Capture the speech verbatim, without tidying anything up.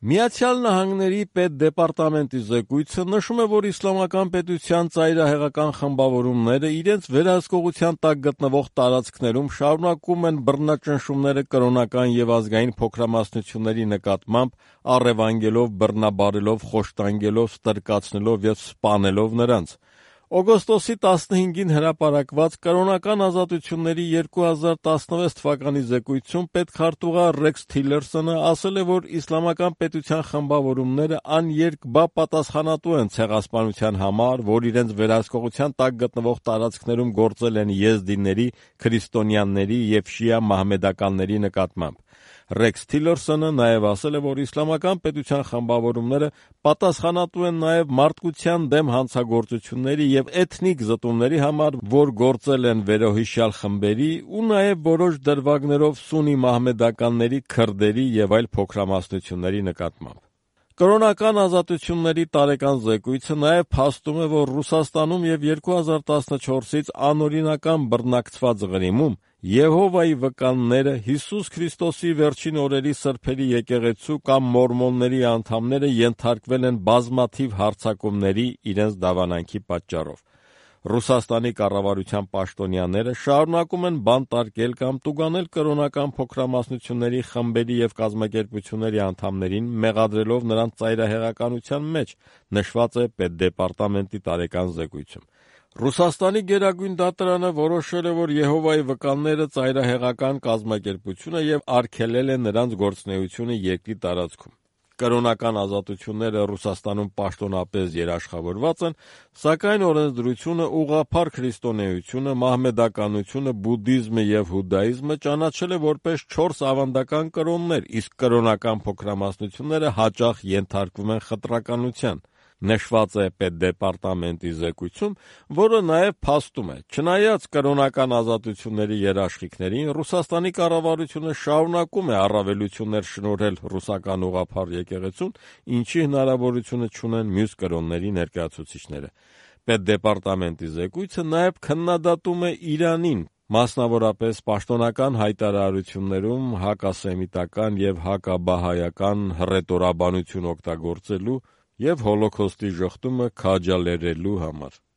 Միացյալ Նահանգների պետդեպարտամենտի զեկույցը նշում է, որ իսլամական պետության ծայրահեղական խմբավորումները իրենց վերահսկողության տակ գտնվող տարածքներում շարունակում են բռնաճնշումները կրոնական եւ ազգային փոքրամասնությունների նկատմամբ, առևանգելով, բռնաբարելով, խոշտանգելով, ստրկացնելով եւ սպանելով նրանց։ Օգոստոսի տասնհինգին հրապարակված կրոնական ազատությունների երկու հազար տասնվեց թվականի զեկույցում պետքարտուղար Ռեքս Թիլերսոնը ասել է, որ իսլամական պետության խմբավորումները աներկբա պատասխանատու են ցեղասպանության համար, որ իրենց վերահսկողության տակ գտնվող տարածքներում գործել են եզդիների, քրիստոնյաների եւ շիա մահմեդականների նկատմամբ։ Ռեքս Թիլերսոնը նաև ասել է, որ իսլամական պետության խմբավորումները պատասխանատու են նաև մարդկության դեմ հանցագործությունների եւ էթնիկ զտումների համար, որ գործել են վերոհիշյալ խմբերի ու նաև որոշ դրվագներով սուննի մահմեդականների, քրդերի եւ այլ փոքրամասնությունների նկատմամբ։ Կրոնական ազատությունների տարեկան զեկույցը նաև փաստում է, որ Ռուսաստանում եւ երկու հազար տասնչորսից անօրինական բռնակցված Ղրիմում Եհովայի վկանները, Հիսուս Քրիստոսի վերջին օրերի սրբերի եկեղեցու կամ մորմոնների անդամները ենթարկվել են բազմաթիվ հարձակումների իրենց դավանանքի պատճառով։ Ռուսաստանի կառավարության պաշտոնյաները շարունակում են բանտարկել կամ տուգանել կրոնական փոքրամասնությունների խմբերի եւ կազմակերպությունների անդամներին, մեղադրելով նրանց ծայրահեղականության մեջ, նշված է պետդեպարտամենտի տարեկան զեկույցում։ Ռուսաստանի գերագույն դատարանը որոշել է, որ Եհովայի վկանները ծայրահեղական կազմակերպություն է եւ արգելել է նրանց գործունեությունը երկրի տարածքում։ Կրոնական ազատությունները Ռուսաստանում պաշտոնապես երաշխավորված են, սակայն օրենսդրությունը ուղղափառ քրիստոնեությունը, մահմեդականությունը, բուդդիզմը եւ հուդաիզմը ճանաչել է որպես չորս ավանդական կրոններ, իսկ կրոնական փոքրամասնությունները հաճախ ենթարկվում են խտրականության։ Նշված է պետդեպարտամենտի զեկույցում, որը նաև փաստում է, չնայած կրոնական ազատությունների երաշխիքներին, Ռուսաստանի կառավարությունը շարունակում է առավելություններ շնորհել ռուսական ուղղափառ եկեղեցուն, ինչի հնարավորությունը չունեն մյուս կրոնների ներկայացուցիչները։ Պետդեպարտամենտի զեկույցը նաև քննադատում է Իրանին, մասնավորապես պաշտոնական հայտարարություններում հակասեմիտական եւ հակաբահայական հռետորաբանություն օգտագործելու եւ Հոլոքոստի ժխտումը քաջալերելու համար։